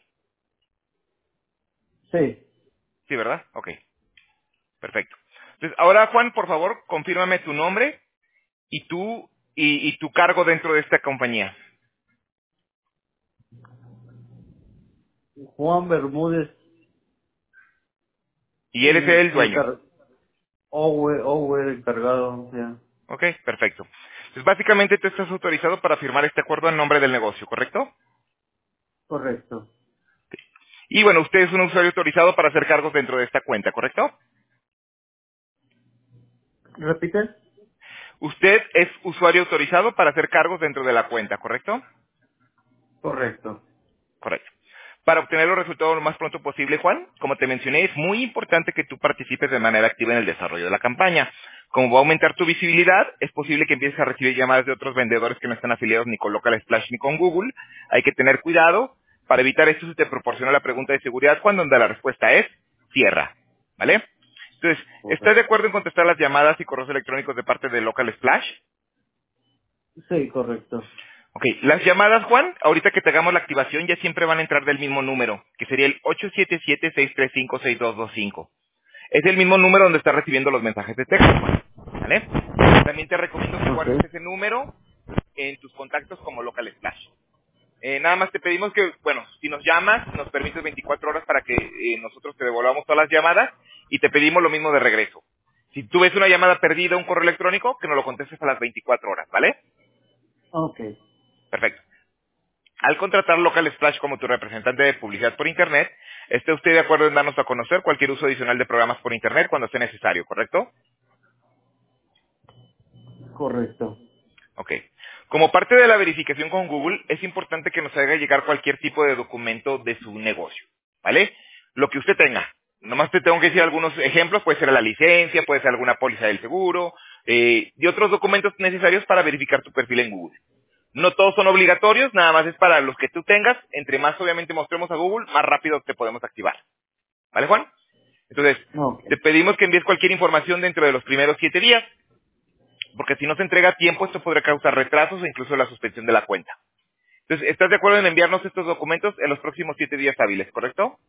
Sí. Sí, ¿verdad? Ok, perfecto. Entonces, ahora, Juan, por favor, confírmame tu nombre y tú y, y tu cargo dentro de esta compañía. Juan Bermúdez. Y eres Mm, el dueño. encar Owe, Owe, encargado. Ya. Ok, perfecto. Entonces, básicamente tú estás autorizado para firmar este acuerdo en nombre del negocio, ¿correcto? Correcto. Y bueno, usted es un usuario autorizado para hacer cargos dentro de esta cuenta, ¿correcto? ¿Repite? Usted es usuario autorizado para hacer cargos dentro de la cuenta, ¿correcto? Correcto. Correcto. Para obtener los resultados lo más pronto posible, Juan, como te mencioné, es muy importante que tú participes de manera activa en el desarrollo de la campaña. Como va a aumentar tu visibilidad, es posible que empieces a recibir llamadas de otros vendedores que no están afiliados ni con Local Splash ni con Google. Hay que tener cuidado. Para evitar esto, se te proporciona la pregunta de seguridad, Juan, donde la respuesta es cierra. ¿Vale? Entonces, ¿estás de Correcto. acuerdo en contestar las llamadas y correos electrónicos de parte de Local Splash? Sí, correcto. Ok, las llamadas, Juan, ahorita que te hagamos la activación ya siempre van a entrar del mismo número, que sería el ocho siete siete, seis tres cinco, seis dos dos cinco. Es el mismo número donde estás recibiendo los mensajes de texto, Juan. ¿Vale? También te recomiendo que Ok. guardes ese número en tus contactos como Local Splash. Eh, nada más te pedimos que, bueno, si nos llamas, nos permites veinticuatro horas para que eh, nosotros te devolvamos todas las llamadas y te pedimos lo mismo de regreso. Si tú ves una llamada perdida, un correo electrónico, que nos lo contestes a las veinticuatro horas, ¿vale? Ok. Perfecto. Al contratar Local Splash como tu representante de publicidad por Internet, ¿esté usted de acuerdo en darnos a conocer cualquier uso adicional de programas por Internet cuando esté necesario, correcto? Correcto. Ok. Como parte de la verificación con Google, es importante que nos haga llegar cualquier tipo de documento de su negocio, ¿vale? Lo que usted tenga. Nomás te tengo que decir algunos ejemplos, puede ser la licencia, puede ser alguna póliza del seguro, eh, y otros documentos necesarios para verificar tu perfil en Google. No todos son obligatorios, nada más es para los que tú tengas. Entre más obviamente mostremos a Google, más rápido te podemos activar. ¿Vale, Juan? Entonces, Ok. te pedimos que envíes cualquier información dentro de los primeros siete días, porque si no se entrega a tiempo, esto podría causar retrasos e incluso la suspensión de la cuenta. Entonces, ¿estás de acuerdo en enviarnos estos documentos en los próximos siete días hábiles, correcto?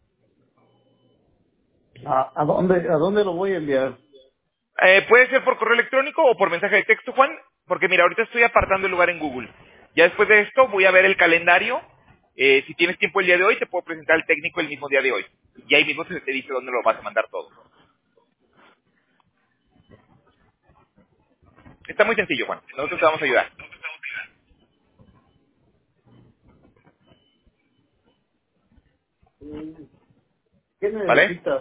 ¿A, a dónde a dónde lo voy a enviar? Eh, puede ser por correo electrónico o por mensaje de texto, Juan, porque mira, ahorita estoy apartando el lugar en Google. Ya después de esto voy a ver el calendario. Eh, si tienes tiempo el día de hoy, te puedo presentar al técnico el mismo día de hoy. Y ahí mismo se te dice dónde lo vas a mandar todo. Está muy sencillo, Juan. Nosotros te vamos a ayudar. Mm, ¿Qué ¿Vale? necesitas?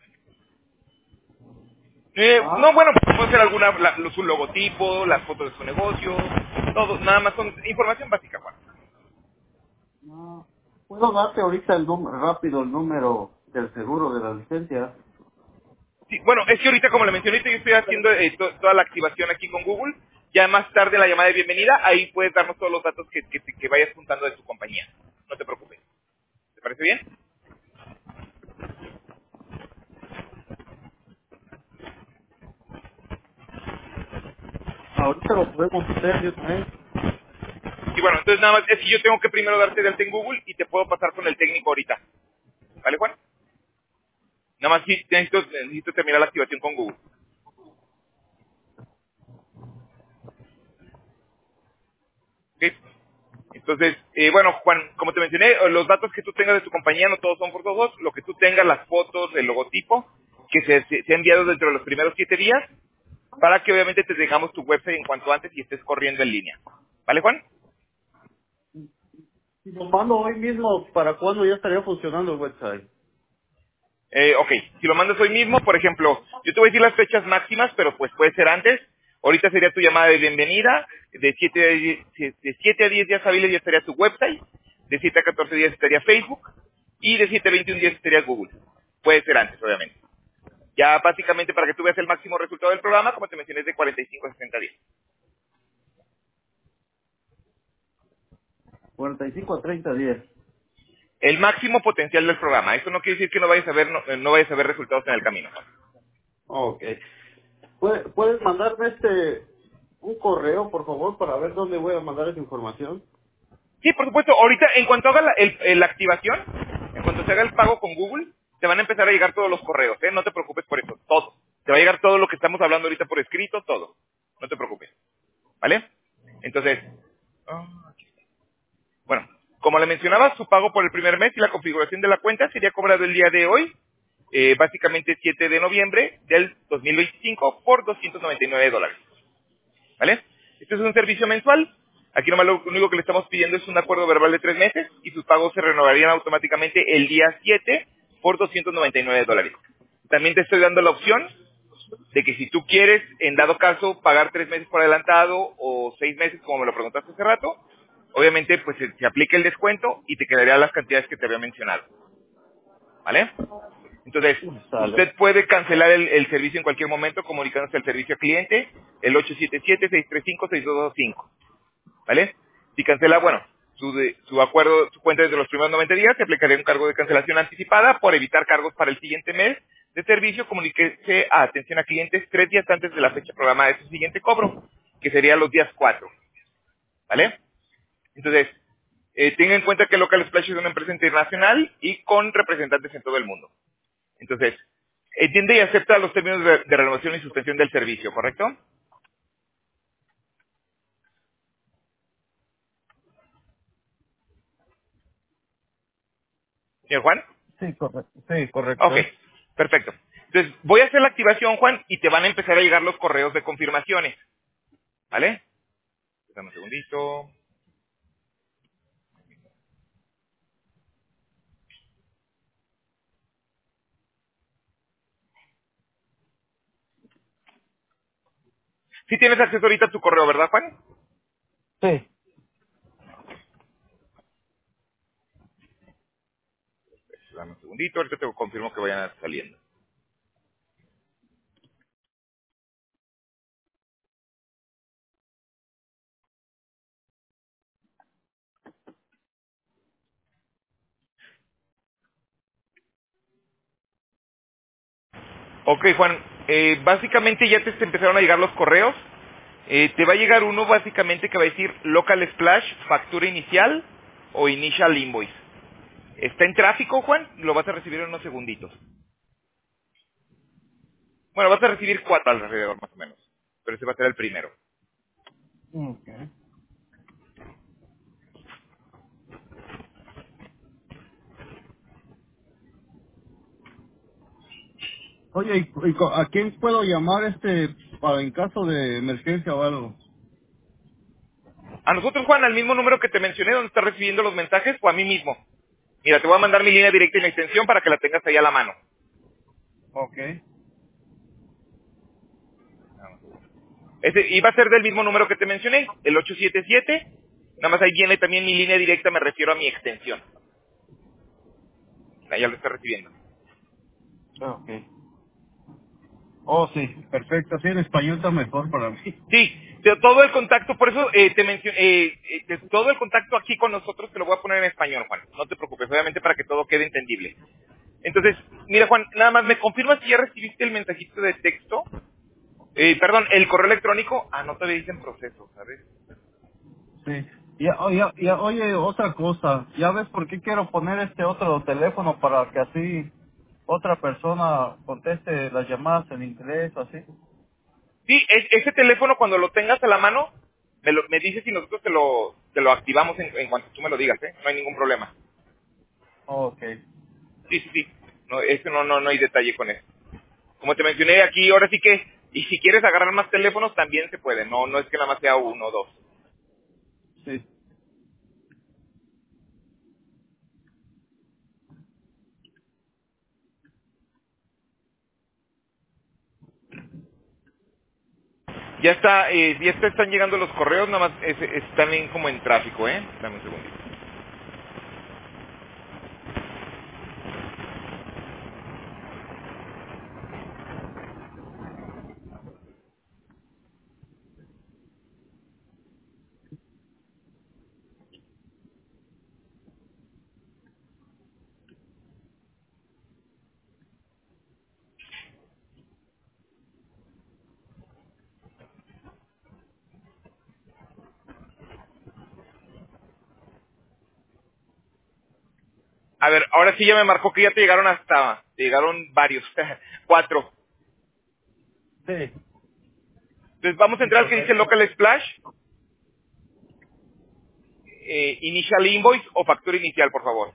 Eh, no, Ah, bueno, pues puede ser alguna, la- su logotipo, las fotos de su negocio, todo, nada más son información básica, Juan. no. ¿Puedo darte ahorita el número rápido el número del seguro de la licencia? Sí, bueno, es que ahorita, como le mencioné, yo estoy haciendo eh, to- toda la activación aquí con Google. Ya más tarde la llamada de bienvenida, ahí puedes darnos todos los datos que, que, que vayas juntando de tu compañía. No te preocupes. ¿Te parece bien? Ahorita lo podemos hacer de una vez. Y bueno, entonces nada más, es que yo tengo que primero darte de alta en Google y te puedo pasar con el técnico ahorita. ¿Vale, Juan? Nada más sí, necesito, necesito terminar la activación con Google. ¿Ok? Entonces, eh, bueno, Juan, como te mencioné, eh, los datos que tú tengas de tu compañía no todos son forzosos. Lo que tú tengas, las fotos, el logotipo, que se, se, se ha enviado dentro de los primeros siete días, para que obviamente te dejamos tu website en cuanto antes y estés corriendo en línea. ¿Vale, Juan? Si lo mando hoy mismo, ¿para cuándo ya estaría funcionando el website? Eh, ok, si lo mandas hoy mismo, por ejemplo, yo te voy a decir las fechas máximas, pero pues puede ser antes. Ahorita sería tu llamada de bienvenida. De siete a diez, de siete a diez días hábiles ya estaría tu website. De siete a catorce días estaría Facebook. Y de siete a veintiún días estaría Google. Puede ser antes, obviamente. Ya básicamente para que tú veas el máximo resultado del programa, como te mencioné, es de cuarenta y cinco a sesenta días. cuarenta y cinco a treinta días. El máximo potencial del programa. Eso no quiere decir que no vayas a ver, no, no vayas a ver resultados en el camino. Ok. ¿Puedes, ¿Puedes mandarme este un correo, por favor, para ver dónde voy a mandar esa información? Sí, por supuesto. Ahorita, en cuanto haga la, el- el- la activación, en cuanto se haga el pago con Google, te van a empezar a llegar todos los correos, ¿eh? No te preocupes por eso. Todo. Te va a llegar todo lo que estamos hablando ahorita por escrito, todo. No te preocupes. ¿Vale? Entonces, bueno, como le mencionaba, su pago por el primer mes y la configuración de la cuenta sería cobrado el día de hoy, eh, básicamente siete de noviembre del dos mil veinticinco por doscientos noventa y nueve dólares. ¿Vale? Este es un servicio mensual. Aquí nomás lo único que le estamos pidiendo es un acuerdo verbal de tres meses y sus pagos se renovarían automáticamente el día siete por doscientos noventa y nueve dólares. También te estoy dando la opción de que si tú quieres, en dado caso, pagar tres meses por adelantado o seis meses, como me lo preguntaste hace rato, obviamente pues se, se aplica el descuento y te quedarían las cantidades que te había mencionado. ¿Vale? Entonces, Sale. usted puede cancelar el, el servicio en cualquier momento comunicándose al servicio al cliente, el ocho siete siete, seis tres cinco, seis dos dos cinco. ¿Vale? Si cancela, bueno, su, de- su acuerdo, su cuenta desde los primeros noventa días, se aplicaría un cargo de cancelación anticipada por evitar cargos para el siguiente mes de servicio. Comuníquese a atención a clientes tres días antes de la fecha programada de su siguiente cobro, que sería los días cuatro. ¿Vale? Entonces, eh, tenga en cuenta que Local Splash es una empresa internacional y con representantes en todo el mundo. Entonces, entiende y acepta los términos de, de renovación y suspensión del servicio, ¿correcto? Señor Juan. Sí, correcto. Sí, Ok, correcto. perfecto. Entonces, voy a hacer la activación, Juan, y te van a empezar a llegar los correos de confirmaciones, ¿vale? Dame un segundito. Sí tienes acceso ahorita a tu correo, ¿verdad, Juan? Sí. Dame un segundito, ahorita te confirmo que vayan saliendo. Ok, Juan, eh, básicamente ya te te empezaron a llegar los correos. Eh, te va a llegar uno básicamente que va a decir Local Splash, factura inicial o Initial Invoice. ¿Está en tráfico, Juan? Lo vas a recibir en unos segunditos. Bueno, vas a recibir cuatro alrededor, más o menos. Pero ese va a ser el primero. Okay. Oye, ¿y, y co- a quién puedo llamar este para en caso de emergencia o algo? A nosotros, Juan, al mismo número que te mencioné, donde estás recibiendo los mensajes, o a mí mismo. Mira, te voy a mandar mi línea directa y mi extensión para que la tengas ahí a la mano. Okay. Ese iba a ser del mismo número que te mencioné, el ocho siete siete. Nada más ahí viene también mi línea directa, me refiero a mi extensión. Ahí ya lo está recibiendo. Okay. Oh, sí, perfecto. Sí, en español está mejor para mí. Sí, de todo el contacto, por eso eh, te mencioné, eh, eh, de todo el contacto aquí con nosotros te lo voy a poner en español, Juan. No te preocupes, obviamente para que todo quede entendible. Entonces, mira, Juan, nada más me confirmas si ya recibiste el mensajito de texto. Eh, perdón, el correo electrónico. Ah, no te dice en proceso, ¿sabes? Sí. Y, oye, y, oye, otra cosa. ¿Ya ves por qué quiero poner este otro teléfono para que así otra persona conteste las llamadas en inglés o así? Sí, es- ese teléfono cuando lo tengas a la mano, me, lo- me dices y nosotros te lo, te lo activamos en, en cuanto tú me lo digas, ¿eh? No hay ningún problema. Okay. Sí, sí, sí. No, eso no, no, no hay detalle con eso. Como te mencioné aquí, ahora sí que, y si quieres agarrar más teléfonos, también se puede. No, no es que nada más sea uno o dos. Sí. Ya está, eh, ya está- están llegando los correos, nada más es- están en- como en tráfico, ¿eh? Dame un segundito. A ver, ahora sí ya me marcó que ya te llegaron hasta, te llegaron varios, cuatro. Sí. Entonces vamos a Sí, entrar al que dice correcto. Local Splash, eh, Initial Invoice o factura inicial, por favor.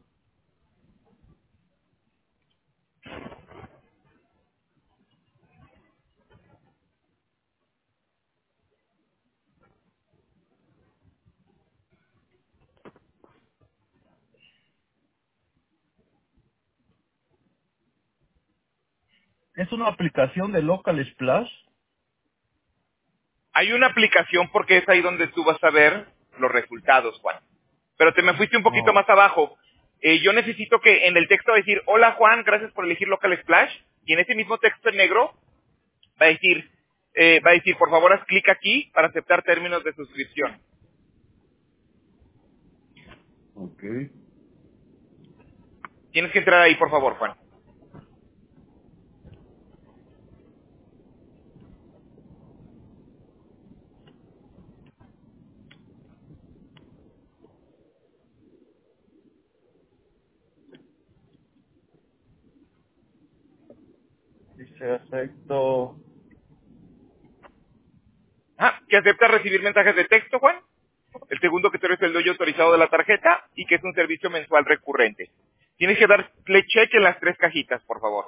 ¿Es una aplicación de Local Splash? Hay una aplicación porque es ahí donde tú vas a ver los resultados, Juan. Pero te me fuiste un poquito Oh, más abajo. Eh, yo necesito que en el texto va a decir, hola Juan, gracias por elegir Local Splash. Y en ese mismo texto en negro va a decir, eh, va a decir, por favor haz clic aquí para aceptar términos de suscripción. ok. Tienes que entrar ahí, por favor, Juan. Dice acepto. Ah, que acepta recibir mensajes de texto, Juan. El segundo, que tú eres el dueño autorizado de la tarjeta y que es un servicio mensual recurrente. Tienes que darle check en las tres cajitas, por favor.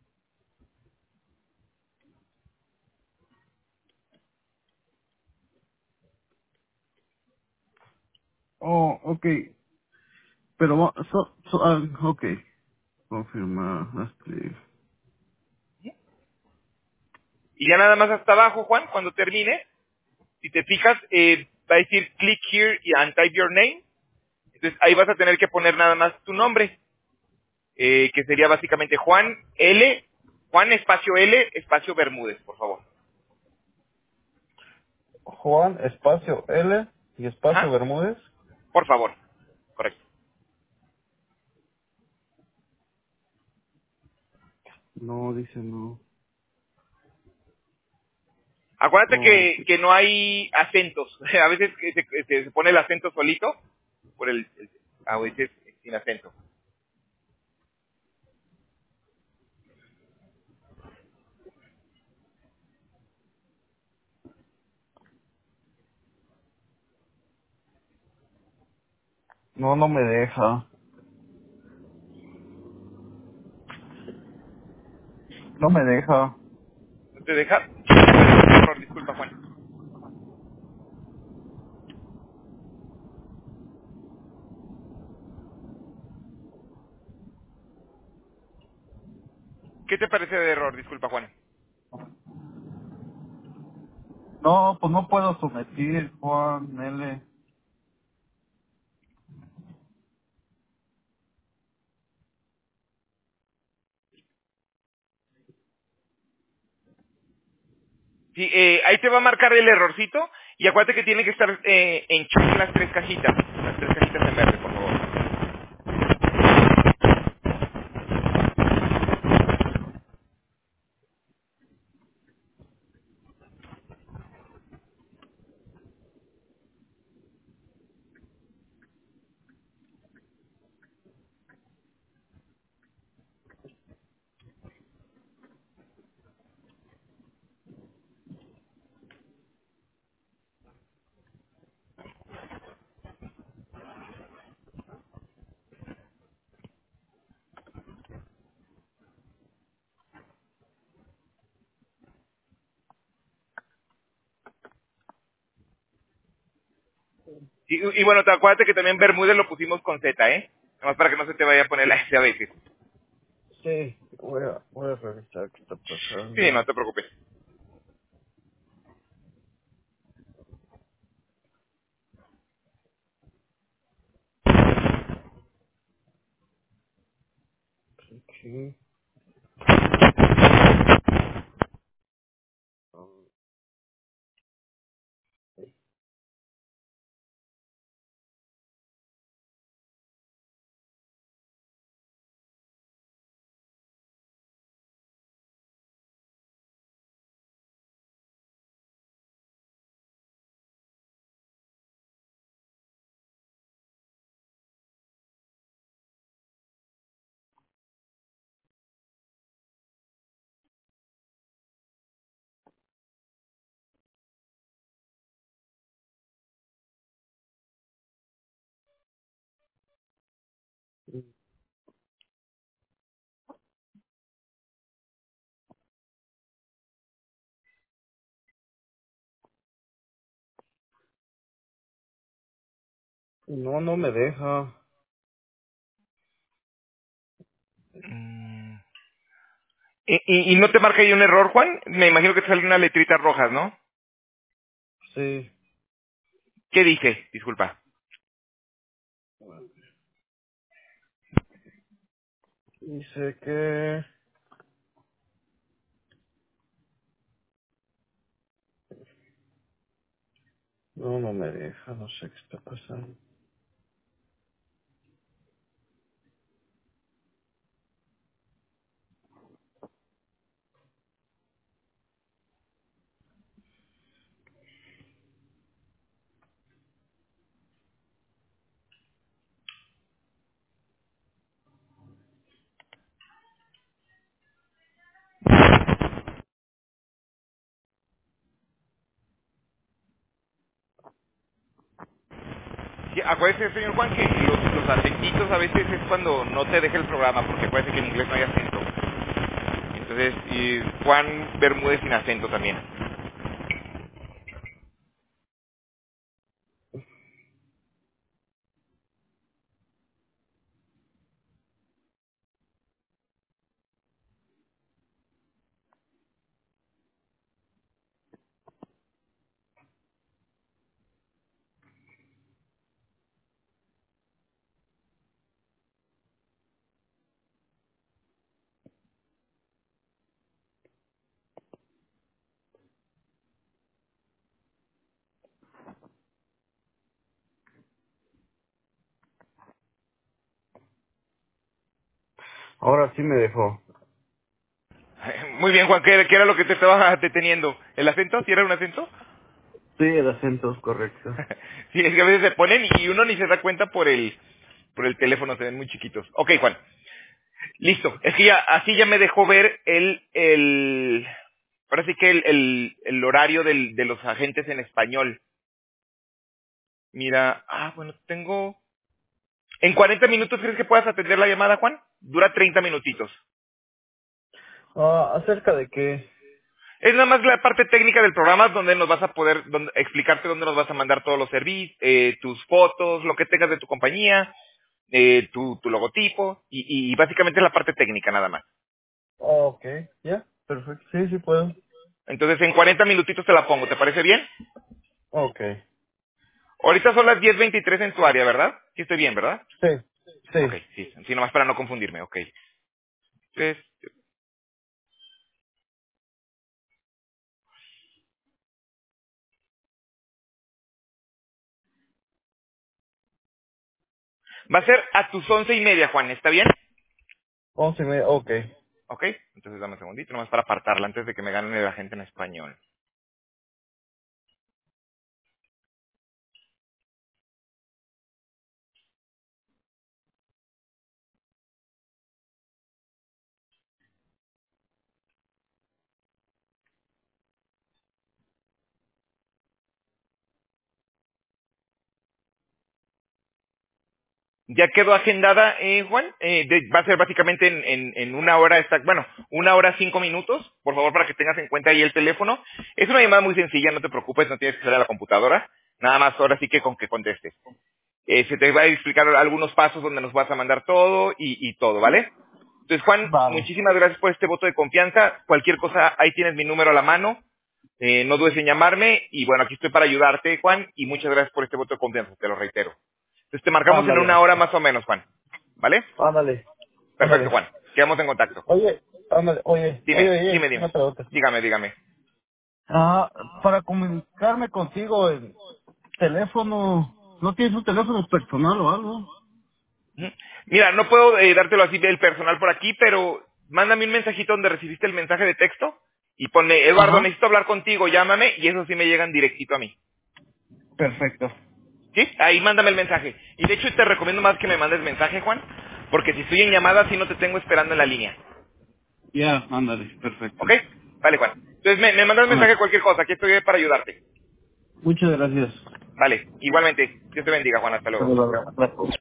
Oh, ok. Pero, va- so, so, ah, ok. Confirmar, este. Y ya nada más hasta abajo, Juan, cuando termine, si te fijas, eh, va a decir click here y and type your name. Entonces ahí vas a tener que poner nada más tu nombre, eh, que sería básicamente Juan L, Juan espacio L, espacio Bermúdez, por favor. Juan, espacio L y espacio Ajá, Bermúdez. por favor. Correcto. No, dice no. Acuérdate Oh, ok. que, que no hay acentos. A veces que se, se- se pone el acento solito, por el, el- a veces sin acento. No, no me deja. No me deja. ¿No te deja? Error, disculpa, Juan. ¿Qué te parece de error? Disculpa, Juan. No, pues no puedo someter, Juan L. Sí, eh, ahí te va a marcar el errorcito y acuérdate que tiene que estar eh, en check las tres cajitas. Las tres cajitas en verde, por favor. Y, y bueno, te acuérdate que también Bermúdez lo pusimos con Z, ¿eh? Nada más para que no se te vaya a poner la S a veces. Sí, voy a, voy a revisar qué está Sí, no pasando. te preocupes. Aquí. No, no me deja. Mm. ¿Y, y, y no te marca ahí un error, Juan? Me imagino que te salen unas letritas rojas, ¿no? Sí. ¿Qué dije? Disculpa. Dice que... No, no me deja, no sé qué está pasando. Sí, acuérdese, señor Juan, que los, los acentitos a veces es cuando no te deja el programa, porque acuérdese que en inglés no hay acento. Entonces, y Juan Bermúdez sin acento también. Ahora sí me dejó. Muy bien, Juan, ¿qué, qué era lo que te estaba deteniendo? ¿El acento? ¿Sí era un acento? Sí, el acento es correcto. Sí, es que a veces se ponen y uno ni se da cuenta por el por el teléfono, se ven muy chiquitos. Ok, Juan. Listo. Es que ya, así ya me dejó ver el, el, ahora sí que el, el, el horario del, de los agentes en español. Mira, ah, bueno, tengo, ¿en cuarenta minutos crees que puedas atender la llamada, Juan? Dura treinta minutitos. Ah, ¿acerca de qué? Es nada más la parte técnica del programa donde nos vas a poder donde, explicarte dónde nos vas a mandar todos los servicios, eh, tus fotos, lo que tengas de tu compañía, eh, tu, tu logotipo, y, y básicamente es la parte técnica nada más. Oh, ok, ya, perfecto. Sí, sí puedo. Entonces en cuarenta minutitos te la pongo, ¿te parece bien? Ok. Ahorita son las diez veintitrés en tu área, ¿verdad? Sí estoy bien, ¿verdad? Sí, Ok, sí. sí, sí, nomás para no confundirme, ok. Entonces, va a ser a tus once y media, Juan, ¿está bien? Once y media, ok. Ok, entonces dame un segundito, nomás para apartarla antes de que me ganen la gente en español. Ya quedó agendada, eh, Juan, eh, de- va a ser básicamente en, en, en una hora, exact- bueno, una hora cinco minutos, por favor, para que tengas en cuenta ahí el teléfono. Es una llamada muy sencilla, no te preocupes, no tienes que salir a la computadora, nada más ahora sí que con que contestes. Eh, se te va a explicar algunos pasos donde nos vas a mandar todo y, y todo, ¿vale? Entonces, Juan, Vale. muchísimas gracias por este voto de confianza. Cualquier cosa, ahí tienes mi número a la mano. Eh, no dudes en llamarme. Y bueno, aquí estoy para ayudarte, Juan. Y muchas gracias por este voto de confianza, te lo reitero. Entonces, te marcamos en una Ándale, hora más o menos, Juan. ¿Vale? ándale, Perfecto, ándale. Juan. Quedamos en contacto. Oye, ándale, oye, oye, Dime, oye, dime, una dime. pregunta. Dígame, dígame. Ah, para comunicarme contigo en teléfono, ¿no tienes un teléfono personal o algo? Ujú. Mira, no puedo eh, dártelo así del personal por aquí, pero mándame un mensajito donde recibiste el mensaje de texto y ponme, Eduardo, Ajá, necesito hablar contigo, llámame, y eso sí me llegan directito a mí. perfecto. ¿Sí? Ahí mándame el mensaje. Y de hecho te recomiendo más que me mandes mensaje, Juan, porque si estoy en llamada, sí no te tengo esperando en la línea. Ya, ándale, perfecto. ¿Ok? Vale, Juan. Entonces me, me mandas Ándale. mensaje cualquier cosa, aquí estoy para ayudarte. Muchas gracias. Vale, igualmente. Dios te bendiga, Juan, hasta Hasta luego. luego. Gracias.